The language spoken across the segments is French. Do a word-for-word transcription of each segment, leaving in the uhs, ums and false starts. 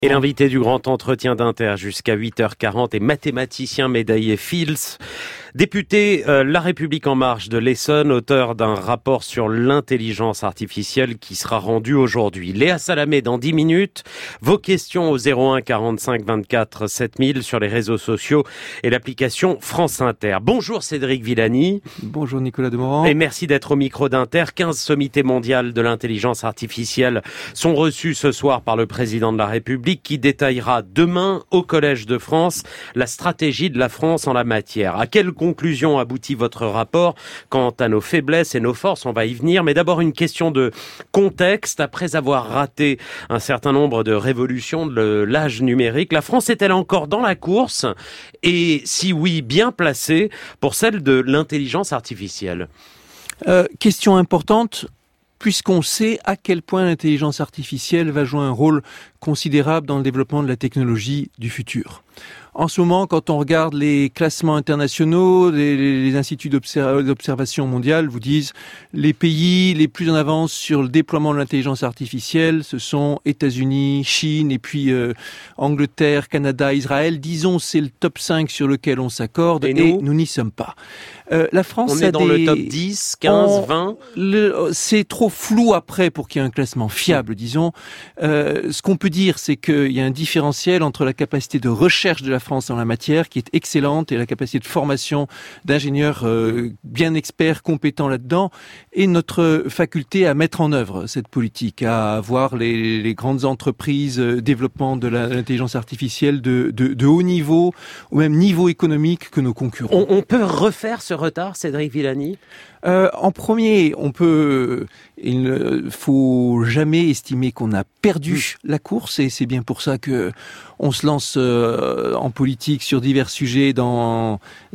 Et l'invité du grand entretien d'Inter jusqu'à huit heures quarante est mathématicien médaillé Fields, député euh, La République En Marche de l'Essonne, auteur d'un rapport sur l'intelligence artificielle qui sera rendu aujourd'hui. Léa Salamé dans dix minutes. Vos questions au zéro un quarante-cinq vingt-quatre sept mille sur les réseaux sociaux et l'application France Inter. Bonjour Cédric Villani. Bonjour Nicolas Demorand. Et merci d'être au micro d'Inter. quinze sommités mondiales de l'intelligence artificielle sont reçus ce soir par le président de la République qui détaillera demain au Collège de France la stratégie de la France en la matière. À quelle conclusion aboutit votre rapport quant à nos faiblesses et nos forces? On va y venir, mais d'abord une question de contexte. Après avoir raté un certain nombre de révolutions de l'âge numérique, la France est-elle encore dans la course? Et si oui, bien placée pour celle de l'intelligence artificielle? euh, Question importante, puisqu'on sait à quel point l'intelligence artificielle va jouer un rôle considérable dans le développement de la technologie du futur. En ce moment, quand on regarde les classements internationaux, les, les instituts d'observ- d'observation mondiale vous disent les pays les plus en avance sur le déploiement de l'intelligence artificielle, ce sont États-Unis, Chine et puis euh, Angleterre, Canada, Israël. Disons, c'est le top cinq sur lequel on s'accorde et nous, et nous n'y sommes pas. Euh, la France on est dans des... le top dix, quinze, on... vingt le... C'est trop flou après pour qu'il y ait un classement fiable, disons. Euh, ce qu'on peut dire, c'est qu'il y a un différentiel entre la capacité de recherche de la France en la matière, qui est excellente, et la capacité de formation d'ingénieurs euh, bien experts, compétents là-dedans, et notre faculté à mettre en œuvre cette politique, à avoir les, les grandes entreprises, euh, développement de la, l'intelligence artificielle de, de, de haut niveau, ou même niveau économique que nos concurrents. On, on peut refaire ce retard, Cédric Villani ? Euh, en premier, on peut, il ne faut jamais estimer qu'on a perdu mmh. la course, et c'est bien pour ça que on se lance euh, en politique sur divers sujets dans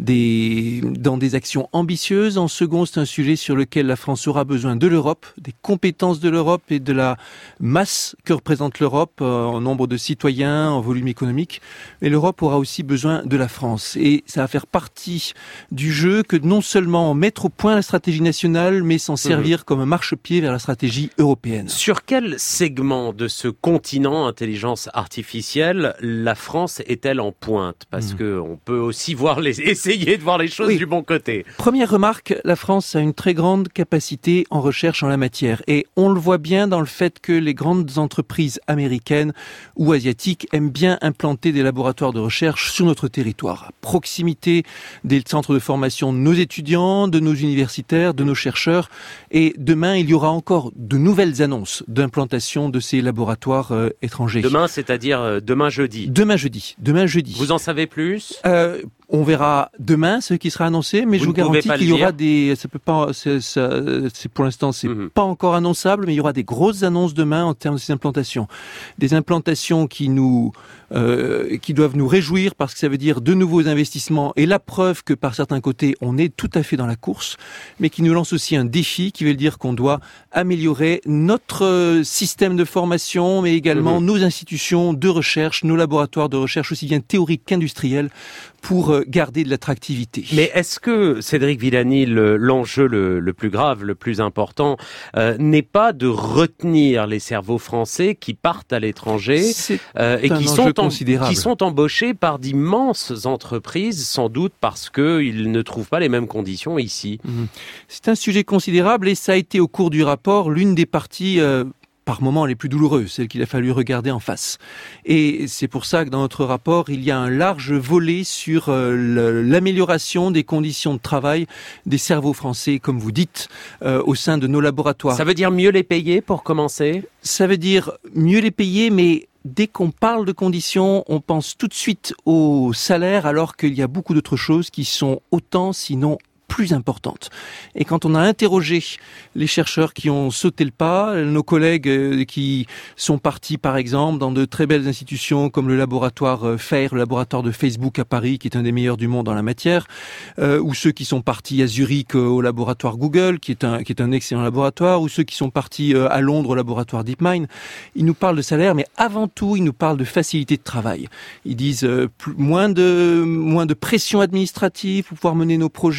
des dans des actions ambitieuses. En second, c'est un sujet sur lequel la France aura besoin de l'Europe, des compétences de l'Europe et de la masse que représente l'Europe euh, en nombre de citoyens, en volume économique. Mais l'Europe aura aussi besoin de la France, et ça va faire partie du jeu que non seulement mettre au point la stratégie nationale, mais s'en servir mmh. comme un marchepied vers la stratégie européenne. Sur quel segment de ce continent intelligence artificielle la France est-elle en pointe? Parce mmh. que on peut aussi voir les, essayer de voir les choses oui. du bon côté. Première remarque, la France a une très grande capacité en recherche en la matière. Et on le voit bien dans le fait que les grandes entreprises américaines ou asiatiques aiment bien implanter des laboratoires de recherche sur notre territoire, à proximité des centres de formation de nos étudiants, de nos universitaires, de nos chercheurs. Et demain, il y aura encore de nouvelles annonces d'implantation de ces laboratoires euh, étrangers. Demain, c'est-à-dire euh, demain jeudi. Demain jeudi. Demain jeudi. Vous en savez plus? euh, On verra demain ce qui sera annoncé, mais vous je vous garantis qu'il y aura dire. des. Ça peut pas. C'est, ça, c'est pour l'instant, c'est mmh. pas encore annonçable, mais il y aura des grosses annonces demain en termes de ces implantations. Des implantations qui nous, euh, qui doivent nous réjouir parce que ça veut dire de nouveaux investissements et la preuve que par certains côtés on est tout à fait dans la course, mais qui nous lance aussi un défi qui veut dire qu'on doit améliorer notre système de formation, mais également mmh. nos institutions de recherche, nos laboratoires de recherche aussi bien théoriques qu'industriels, pour garder de l'attractivité. Mais est-ce que, Cédric Villani, le, l'enjeu le, le plus grave, le plus important, euh, n'est pas de retenir les cerveaux français qui partent à l'étranger euh, et qui sont, en, qui sont embauchés par d'immenses entreprises, sans doute parce qu'ils ne trouvent pas les mêmes conditions ici? Mmh. C'est un sujet considérable et ça a été au cours du rapport l'une des parties euh, par moments les plus douloureuses, celles qu'il a fallu regarder en face. Et c'est pour ça que dans notre rapport, il y a un large volet sur euh, le, l'amélioration des conditions de travail des cerveaux français, comme vous dites, euh, au sein de nos laboratoires. Ça veut dire mieux les payer pour commencer? Ça veut dire mieux les payer, mais dès qu'on parle de conditions, on pense tout de suite au salaire, alors qu'il y a beaucoup d'autres choses qui sont autant, sinon plus importante. Et quand on a interrogé les chercheurs qui ont sauté le pas, nos collègues qui sont partis par exemple dans de très belles institutions comme le laboratoire FAIR, le laboratoire de Facebook à Paris, qui est un des meilleurs du monde en la matière, euh, ou ceux qui sont partis à Zurich au laboratoire Google, qui est un qui est un excellent laboratoire, ou ceux qui sont partis à Londres au laboratoire DeepMind, ils nous parlent de salaire, mais avant tout, ils nous parlent de facilité de travail. Ils disent euh, plus, moins de moins de pression administrative pour pouvoir mener nos projets, plus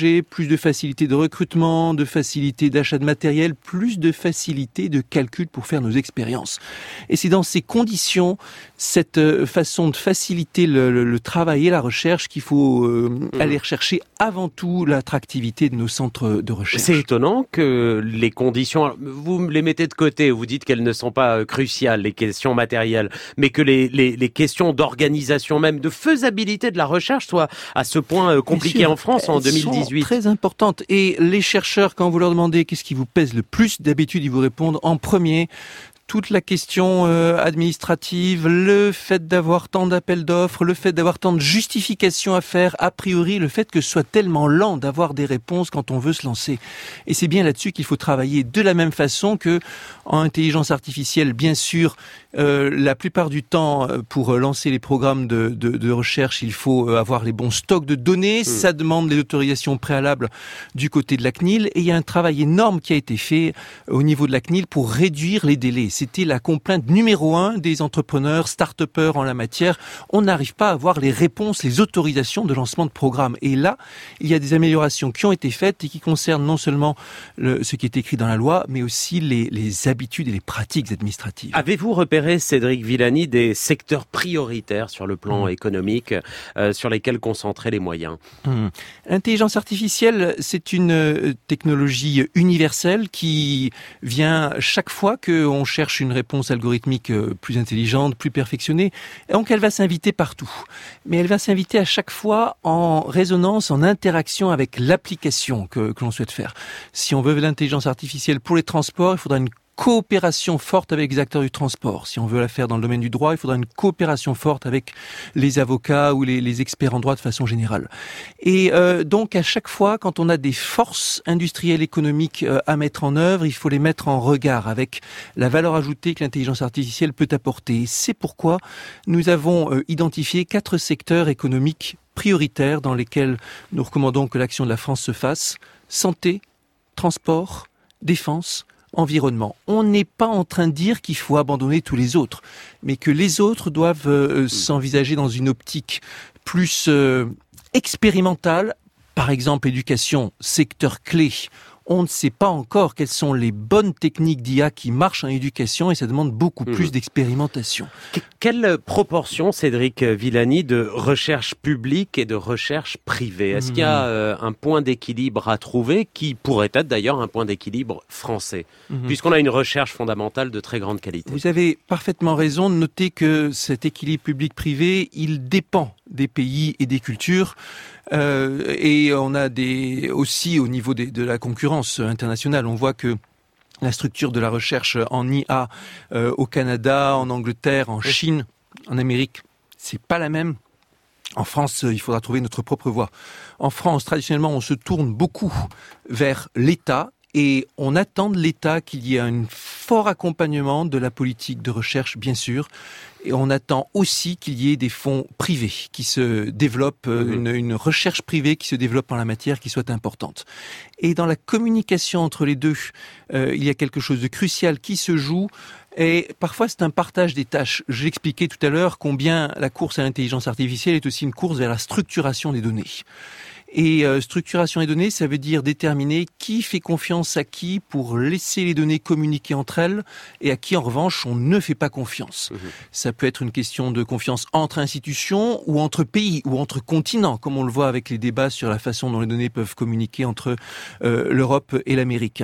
plus de facilité de recrutement, de facilité d'achat de matériel, plus de facilité de calcul pour faire nos expériences. Et c'est dans ces conditions, cette façon de faciliter le, le, le travail et la recherche qu'il faut euh, mmh. aller rechercher avant tout l'attractivité de nos centres de recherche. C'est étonnant que les conditions, vous les mettez de côté, vous dites qu'elles ne sont pas cruciales, les questions matérielles, mais que les, les, les questions d'organisation même, de faisabilité de la recherche soient à ce point compliquées en France en deux mille dix-huit. Elles sont très importantes. Et les chercheurs, quand vous leur demandez qu'est-ce qui vous pèse le plus, d'habitude ils vous répondent en premier toute la question euh, administrative, le fait d'avoir tant d'appels d'offres, le fait d'avoir tant de justifications à faire, a priori, le fait que ce soit tellement lent d'avoir des réponses quand on veut se lancer. Et c'est bien là-dessus qu'il faut travailler de la même façon que en intelligence artificielle, bien sûr, euh, la plupart du temps, pour lancer les programmes de, de, de recherche, il faut avoir les bons stocks de données. Mmh. Ça demande les autorisations préalables du côté de la C N I L. Et il y a un travail énorme qui a été fait au niveau de la C N I L pour réduire les délais. C'était la complainte numéro un des entrepreneurs, start-upers en la matière. On n'arrive pas à avoir les réponses, les autorisations de lancement de programmes. Et là, il y a des améliorations qui ont été faites et qui concernent non seulement le, ce qui est écrit dans la loi, mais aussi les, les habitudes et les pratiques administratives. Avez-vous repéré, Cédric Villani, des secteurs prioritaires sur le plan mmh. économique euh, sur lesquels concentrer les moyens ? mmh. L'intelligence artificielle, c'est une technologie universelle qui vient chaque fois qu'on cherche une réponse algorithmique plus intelligente, plus perfectionnée. Donc elle va s'inviter partout. Mais elle va s'inviter à chaque fois en résonance, en interaction avec l'application que, que l'on souhaite faire. Si on veut de l'intelligence artificielle pour les transports, il faudra une coopération forte avec les acteurs du transport. Si on veut la faire dans le domaine du droit, il faudra une coopération forte avec les avocats ou les, les experts en droit de façon générale. Et euh, donc à chaque fois, quand on a des forces industrielles économiques euh, à mettre en œuvre, il faut les mettre en regard avec la valeur ajoutée que l'intelligence artificielle peut apporter. C'est pourquoi nous avons euh, identifié quatre secteurs économiques prioritaires dans lesquels nous recommandons que l'action de la France se fasse: santé, transport, défense, environnement. On n'est pas en train de dire qu'il faut abandonner tous les autres, mais que les autres doivent euh, s'envisager dans une optique plus euh, expérimentale. Par exemple, éducation, secteur clé. On ne sait pas encore quelles sont les bonnes techniques d'I A qui marchent en éducation et ça demande beaucoup mmh. plus d'expérimentation. Quelle proportion, Cédric Villani, de recherche publique et de recherche privée ? Est-ce mmh. qu'il y a euh, un point d'équilibre à trouver qui pourrait être d'ailleurs un point d'équilibre français, mmh. puisqu'on a une recherche fondamentale de très grande qualité ? Vous avez parfaitement raison de noter que cet équilibre public-privé, il dépend des pays et des cultures. Euh, et on a des aussi au niveau des, de la concurrence internationale, on voit que la structure de la recherche en I A euh, au Canada, en Angleterre, en Chine, en Amérique, c'est pas la même. En France, il faudra trouver notre propre voie. En France, traditionnellement, on se tourne beaucoup vers l'État. Et on attend de l'État qu'il y ait un fort accompagnement de la politique de recherche, bien sûr. Et on attend aussi qu'il y ait des fonds privés qui se développent, mmh. une, une recherche privée qui se développe en la matière, qui soit importante. Et dans la communication entre les deux, euh, il y a quelque chose de crucial qui se joue. Et parfois, c'est un partage des tâches. J'expliquais tout à l'heure combien la course à l'intelligence artificielle est aussi une course vers la structuration des données. Et euh, structuration des données, ça veut dire déterminer qui fait confiance à qui pour laisser les données communiquer entre elles et à qui, en revanche, on ne fait pas confiance. Mmh. Ça peut être une question de confiance entre institutions ou entre pays ou entre continents, comme on le voit avec les débats sur la façon dont les données peuvent communiquer entre euh, l'Europe et l'Amérique.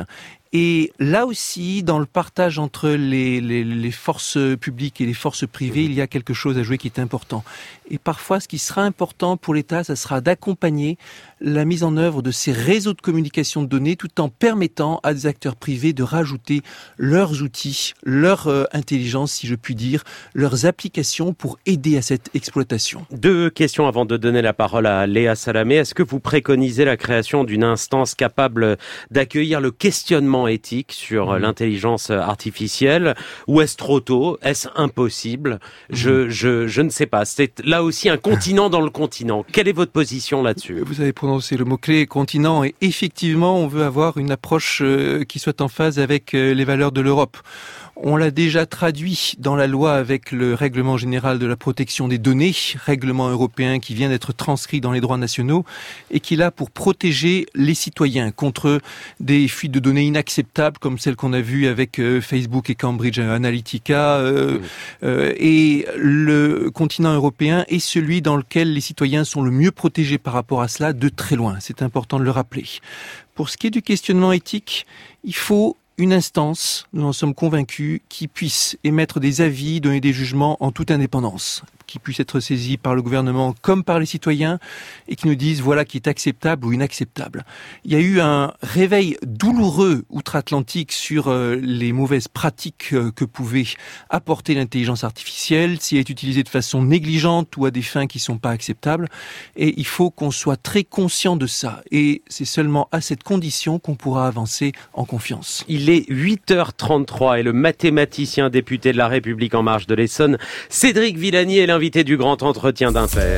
Et là aussi, dans le partage entre les, les, les forces publiques et les forces privées, il y a quelque chose à jouer qui est important. Et parfois, ce qui sera important pour l'État, ça sera d'accompagner la mise en œuvre de ces réseaux de communication de données tout en permettant à des acteurs privés de rajouter leurs outils, leur euh, intelligence, si je puis dire, leurs applications pour aider à cette exploitation. Deux questions avant de donner la parole à Léa Salamé. Est-ce que vous préconisez la création d'une instance capable d'accueillir le questionnement questionnement éthique sur mmh. l'intelligence artificielle, ou est-ce trop tôt? Est-ce impossible? mmh. je, je, je ne sais pas. C'est là aussi un continent dans le continent. Quelle est votre position là-dessus? Vous avez prononcé le mot-clé continent, et effectivement, on veut avoir une approche euh, qui soit en phase avec euh, les valeurs de l'Europe. On l'a déjà traduit dans la loi avec le règlement général de la protection des données, règlement européen qui vient d'être transcrit dans les droits nationaux et qui est là pour protéger les citoyens contre des fuites de données inacceptables comme celles qu'on a vues avec euh, Facebook et Cambridge Analytica. Euh, oui. euh, et le continent européen est celui dans lequel les citoyens sont le mieux protégés par rapport à cela de très loin. C'est important de le rappeler. Pour ce qui est du questionnement éthique, il faut une instance, nous en sommes convaincus, qui puisse émettre des avis, donner des jugements en toute indépendance, qui puisse être saisie par le gouvernement comme par les citoyens et qui nous dise voilà qui est acceptable ou inacceptable. Il y a eu un réveil douloureux outre-Atlantique sur euh, les mauvaises pratiques euh, que pouvait apporter l'intelligence artificielle, si elle est utilisée de façon négligente ou à des fins qui ne sont pas acceptables. Et il faut qu'on soit très conscient de ça. Et c'est seulement à cette condition qu'on pourra avancer en confiance. Il est huit heures trente-trois et le mathématicien député de La République En Marche de l'Essonne, Cédric Villani, est l'invité du grand entretien d'Inter.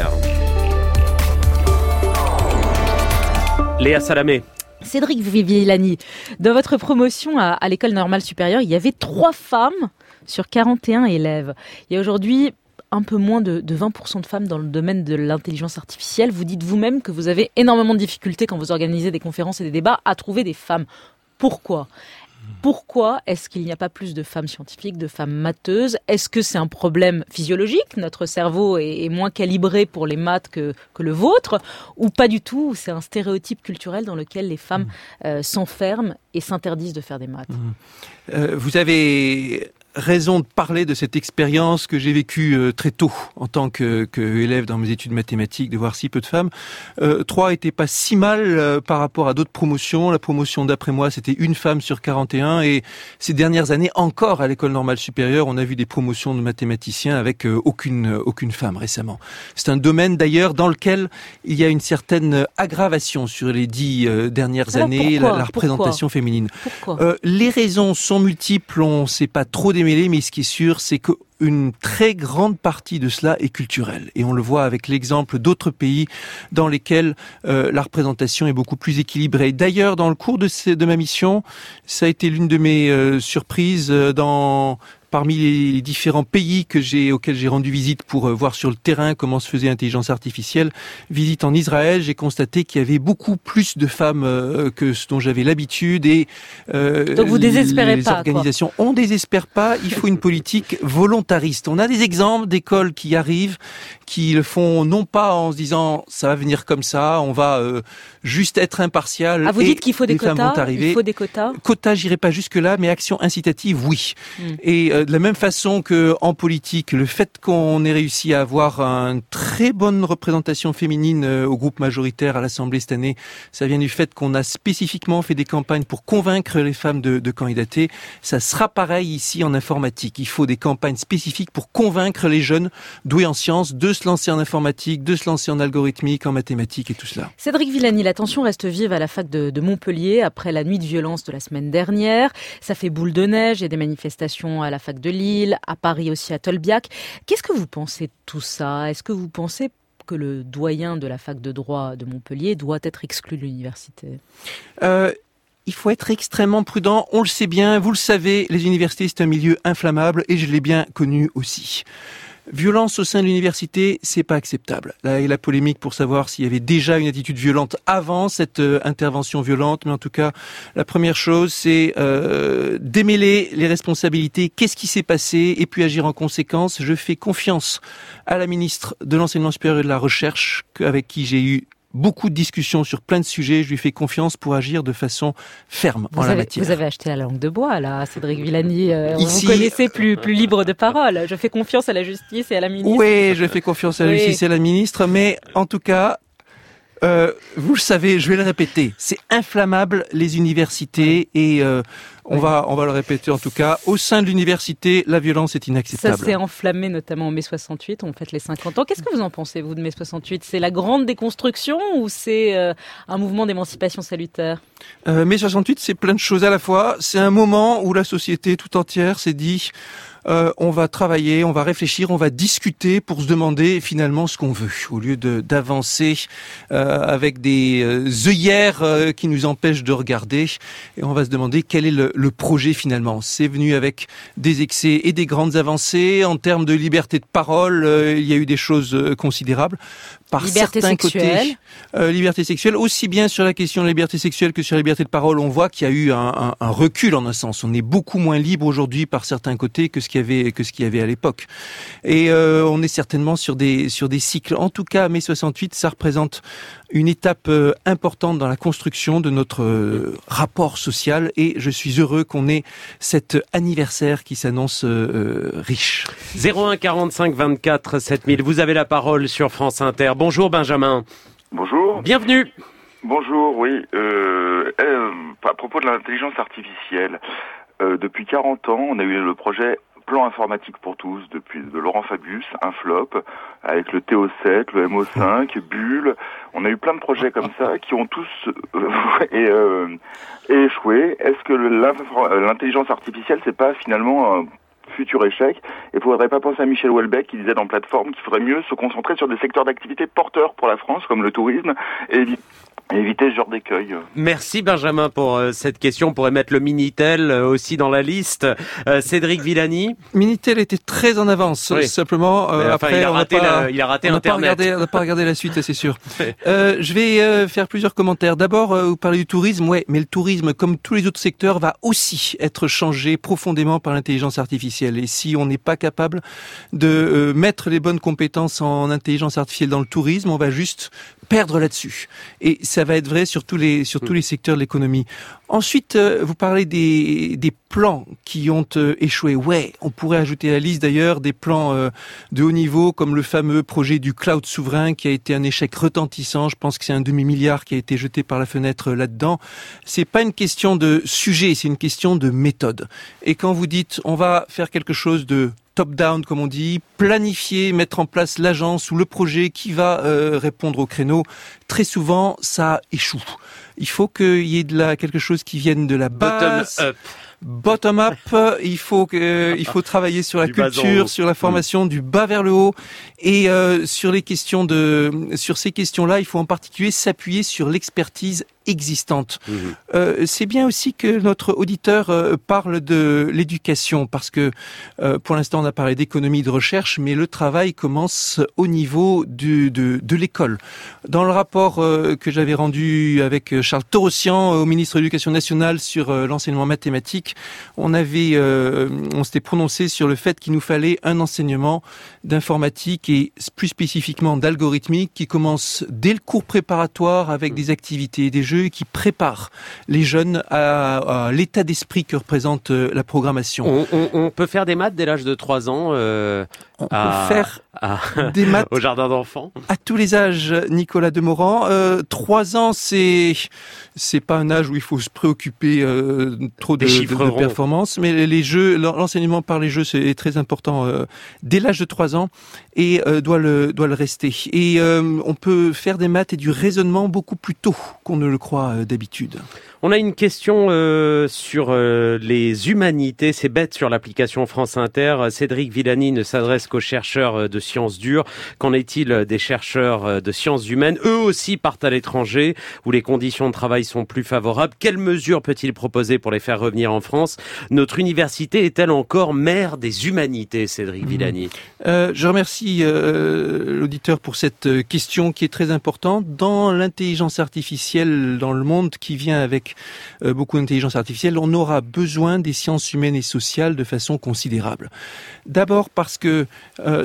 Léa Salamé. Cédric Villani, dans votre promotion à, à l'École normale supérieure, il y avait trois femmes sur quarante et un élèves. Il y a aujourd'hui un peu moins de, de vingt pour cent de femmes dans le domaine de l'intelligence artificielle. Vous dites vous-même que vous avez énormément de difficultés quand vous organisez des conférences et des débats à trouver des femmes. Pourquoi ? Pourquoi est-ce qu'il n'y a pas plus de femmes scientifiques, de femmes matheuses? Est-ce que c'est un problème physiologique? Notre cerveau est, est moins calibré pour les maths que, que le vôtre? Ou pas du tout? C'est un stéréotype culturel dans lequel les femmes euh, s'enferment et s'interdisent de faire des maths. euh, Vous avez raison de parler de cette expérience que j'ai vécue euh, très tôt en tant que, que élève dans mes études mathématiques, de voir si peu de femmes. Euh, trois était pas si mal euh, par rapport à d'autres promotions. La promotion d'après moi, c'était une femme sur quarante et un, et ces dernières années encore à l'école normale supérieure, on a vu des promotions de mathématiciens avec euh, aucune aucune femme récemment. C'est un domaine d'ailleurs dans lequel il y a une certaine aggravation sur les dix euh, dernières Alors années, pourquoi la, la représentation pourquoi féminine. Pourquoi euh, Les raisons sont multiples, on sait pas trop démêler, mais ce qui est sûr, c'est que une très grande partie de cela est culturelle. Et on le voit avec l'exemple d'autres pays dans lesquels euh, la représentation est beaucoup plus équilibrée. D'ailleurs, dans le cours de, ces, de ma mission, ça a été l'une de mes euh, surprises euh, dans... Parmi les différents pays que j'ai, auxquels j'ai rendu visite pour voir sur le terrain comment se faisait l'intelligence artificielle, visite en Israël, j'ai constaté qu'il y avait beaucoup plus de femmes euh, que ce dont j'avais l'habitude. Et euh, donc vous désespérez les pas, organisations, quoi. On désespère pas. Il faut une politique volontariste. On a des exemples d'écoles qui arrivent, qui le font non pas en se disant ça va venir comme ça, on va euh, juste être impartial. Ah, vous dites qu'il faut des quotas. Il faut des quotas. Quotas, j'irai pas jusque là, mais action incitative, oui. Mm. Et euh, de la même façon que en politique, le fait qu'on ait réussi à avoir une très bonne représentation féminine au groupe majoritaire à l'Assemblée cette année, ça vient du fait qu'on a spécifiquement fait des campagnes pour convaincre les femmes de, de candidater. Ça sera pareil ici en informatique. Il faut des campagnes spécifiques pour convaincre les jeunes doués en sciences de se lancer en informatique, de se lancer en algorithmique, en mathématiques et tout cela. Cédric Villani, la tension reste vive à la fac de, de Montpellier après la nuit de violence de la semaine dernière. Ça fait boule de neige, il y a des manifestations à la fac de Lille, à Paris aussi, à Tolbiac. Qu'est-ce que vous pensez de tout ça? Est-ce que vous pensez que le doyen de la fac de droit de Montpellier doit être exclu de l'université? euh... Il faut être extrêmement prudent, on le sait bien, vous le savez, les universités c'est un milieu inflammable et je l'ai bien connu aussi. Violence au sein de l'université, c'est pas acceptable. Là, il y a la polémique pour savoir s'il y avait déjà une attitude violente avant cette euh, intervention violente, mais en tout cas, la première chose, c'est euh, démêler les responsabilités, qu'est-ce qui s'est passé, et puis agir en conséquence. Je fais confiance à la ministre de l'Enseignement supérieur et de la Recherche, avec qui j'ai eu beaucoup de discussions sur plein de sujets. Je lui fais confiance pour agir de façon ferme vous en avez, la matière. Vous avez acheté la langue de bois, là, Cédric Villani. Euh, Ici, vous connaissez plus, plus libre de parole. Je fais confiance à la justice et à la ministre. Oui, je fais confiance à la oui. justice et à la ministre, mais en tout cas, euh, vous le savez, je vais le répéter, c'est inflammable les universités et euh, On va, on va le répéter en tout cas. Au sein de l'université, la violence est inacceptable. Ça s'est enflammé notamment en mai soixante-huit. On fête les cinquante ans. Qu'est-ce que vous en pensez, vous, de mai soixante-huit? C'est la grande déconstruction ou c'est euh, un mouvement d'émancipation salutaire? euh, mai soixante-huit, c'est plein de choses à la fois. C'est un moment où la société tout entière s'est dit... Euh, on va travailler, on va réfléchir, on va discuter pour se demander finalement ce qu'on veut, au lieu de d'avancer euh, avec des euh, œillères euh, qui nous empêchent de regarder. Et on va se demander quel est le, le projet finalement. C'est venu avec des excès et des grandes avancées en termes de liberté de parole. Euh, il y a eu des choses euh, considérables. Par liberté certains sexuelle. côtés, euh, liberté sexuelle, aussi bien sur la question de la liberté sexuelle que sur la liberté de parole, on voit qu'il y a eu un, un, un recul en un sens. On est beaucoup moins libre aujourd'hui par certains côtés que ce qu'il y avait que ce qu'il y avait à l'époque. Et euh, on est certainement sur des sur des cycles. En tout cas, mai soixante-huit, ça représente une étape euh, importante dans la construction de notre euh, rapport social. Et je suis heureux qu'on ait cet anniversaire qui s'annonce euh, riche. zéro un quarante-cinq vingt-quatre sept mille. Vous avez la parole sur France Inter. Bonjour Benjamin. Bonjour. Bienvenue. Bonjour, oui. Euh, euh, à propos de l'intelligence artificielle, euh, depuis quarante ans, on a eu le projet Plan informatique pour tous, depuis de Laurent Fabius, un flop, avec le T O sept, le M O cinq, Bull. On a eu plein de projets comme ça qui ont tous euh, et, euh, échoué. Est-ce que l'intelligence artificielle, c'est pas finalement un futur échec? Et il faudrait pas penser à Michel Houellebecq qui disait dans Plateforme qu'il faudrait mieux se concentrer sur des secteurs d'activité porteurs pour la France, comme le tourisme, et éviter éviter ce genre d'écueil. Merci Benjamin pour euh, cette question. On pourrait mettre le Minitel euh, aussi dans la liste. Euh, Cédric Villani. Minitel était très en avance. Oui. Simplement, euh, enfin, après, il a on raté, pas, la, il a raté on Internet. N'a pas regardé, on n'a pas regardé la suite, c'est sûr. euh, je vais euh, faire plusieurs commentaires. D'abord, euh, vous parlez du tourisme. Ouais, mais le tourisme, comme tous les autres secteurs, va aussi être changé profondément par l'intelligence artificielle. Et si on n'est pas capable de euh, mettre les bonnes compétences en intelligence artificielle dans le tourisme, on va juste perdre là-dessus. Et ça va être vrai sur tous les sur tous les secteurs de l'économie. Ensuite, euh, vous parlez des des plans qui ont euh, échoué. Ouais, on pourrait ajouter à la liste d'ailleurs des plans euh, de haut niveau comme le fameux projet du cloud souverain qui a été un échec retentissant. Je pense que c'est un demi-milliard qui a été jeté par la fenêtre là-dedans. C'est pas une question de sujet, c'est une question de méthode. Et quand vous dites on va faire quelque chose de top-down, comme on dit, planifier, mettre en place l'agence ou le projet qui va euh, répondre au créneau, très souvent, ça échoue. Il faut qu'il y ait de la, quelque chose qui vienne de la base. Bottom up. Bottom up, il faut que, euh, il faut travailler sur la culture, sur la formation, mmh. du bas vers le haut, et euh, sur les questions de, sur ces questions-là, il faut en particulier s'appuyer sur l'expertise existante. Mmh. Euh, c'est bien aussi que notre auditeur euh, parle de l'éducation, parce que euh, pour l'instant on a parlé d'économie de recherche, mais le travail commence au niveau du, de, de l'école. Dans le rapport euh, que j'avais rendu avec Charles Torossian au ministre de l'Éducation nationale sur euh, l'enseignement mathématique, on avait, euh, on s'était prononcé sur le fait qu'il nous fallait un enseignement d'informatique et plus spécifiquement d'algorithmique qui commence dès le cours préparatoire avec mmh. des activités et des jeux qui prépare les jeunes à, à l'état d'esprit que représente la programmation. On, on, on peut faire des maths dès l'âge de trois ans euh, On à, peut faire à, des maths au jardin d'enfants à tous les âges, Nicolas Demorand. Euh, trois ans, c'est c'est pas un âge où il faut se préoccuper euh, trop de, de, de performance, mais les jeux, l'enseignement par les jeux, c'est très important euh, dès l'âge de trois ans et euh, doit le doit le rester. Et euh, on peut faire des maths et du raisonnement beaucoup plus tôt qu'on ne le croit euh, d'habitude. On a une question euh, sur euh, les humanités. C'est bête sur l'application France Inter. Cédric Villani ne s'adresse qu'aux chercheurs de sciences dures. Qu'en est-il des chercheurs de sciences humaines? Eux aussi partent à l'étranger où les conditions de travail sont plus favorables. Quelles mesures peut-il proposer pour les faire revenir en France? Notre université est-elle encore mère des humanités, Cédric Villani? euh, Je remercie euh, l'auditeur pour cette question qui est très importante. Dans l'intelligence artificielle, dans le monde qui vient avec Euh, beaucoup d'intelligence artificielle, on aura besoin des sciences humaines et sociales de façon considérable. D'abord parce que euh, dans toutes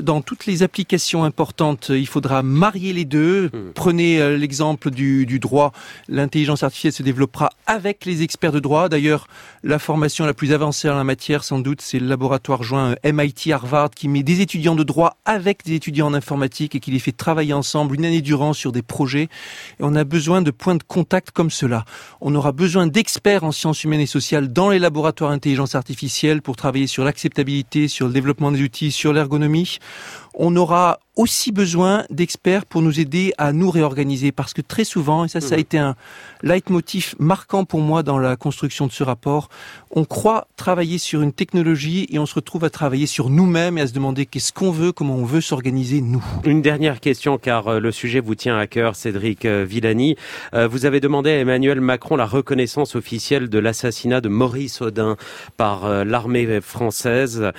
les applications importantes, il faudra marier les deux. Mmh. Prenez euh, l'exemple du, du droit. L'intelligence artificielle se développera avec les experts de droit. D'ailleurs, la formation la plus avancée en la matière, sans doute, c'est le laboratoire joint M I T Harvard qui met des étudiants de droit avec des étudiants en informatique et qui les fait travailler ensemble une année durant sur des projets. Et on a besoin de points de contact comme cela. On aura besoin d'experts en sciences humaines et sociales dans les laboratoires d'intelligence artificielle pour travailler sur l'acceptabilité, sur le développement des outils, sur l'ergonomie. On aura aussi besoin d'experts pour nous aider à nous réorganiser parce que très souvent, et ça, ça a été un leitmotiv marquant pour moi dans la construction de ce rapport, on croit travailler sur une technologie et on se retrouve à travailler sur nous-mêmes et à se demander qu'est-ce qu'on veut, comment on veut s'organiser nous. Une dernière question car le sujet vous tient à cœur, Cédric Villani. Vous avez demandé à Emmanuel Macron la reconnaissance officielle de l'assassinat de Maurice Audin par l'armée française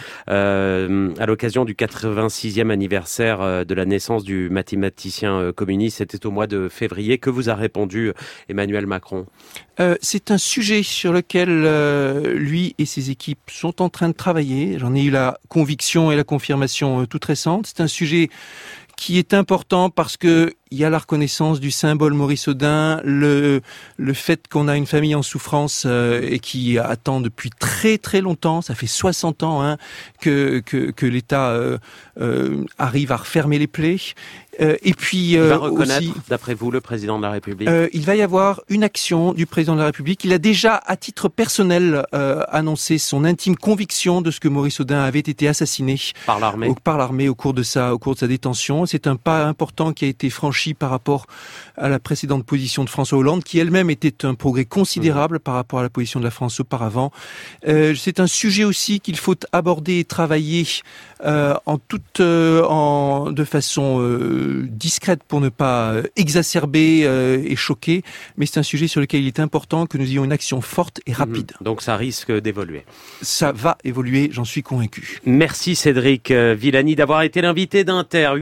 euh, à l'occasion du quatre-vingt-sixième anniversaire de la naissance du mathématicien communiste. C'était au mois de février. Que vous a répondu Emmanuel Macron ? euh, C'est un sujet sur lequel euh, lui et ses équipes sont en train de travailler. J'en ai eu la conviction et la confirmation euh, toute récente. C'est un sujet qui est important parce que il y a la reconnaissance du symbole Maurice Audin, le le fait qu'on a une famille en souffrance euh, et qui attend depuis très très longtemps, ça fait soixante ans hein, que que que l'État euh, euh, arrive à refermer les plaies. Euh, et puis euh, il va reconnaître, aussi, d'après vous, le président de la République. Euh, il va y avoir une action du président de la République. Il a déjà, à titre personnel, euh, annoncé son intime conviction de ce que Maurice Audin avait été assassiné par l'armée. Au, par l'armée au cours de sa au cours de sa détention. C'est un pas important qui a été franchi par rapport à la précédente position de François Hollande, qui elle-même était un progrès considérable mmh. par rapport à la position de la France auparavant. Euh, c'est un sujet aussi qu'il faut aborder et travailler euh, en toute, euh, en de façon euh, discrète pour ne pas exacerber euh, et choquer. Mais c'est un sujet sur lequel il est important que nous ayons une action forte et rapide. Mmh. Donc ça risque d'évoluer. Ça va évoluer, j'en suis convaincu. Merci Cédric Villani d'avoir été l'invité d'Inter.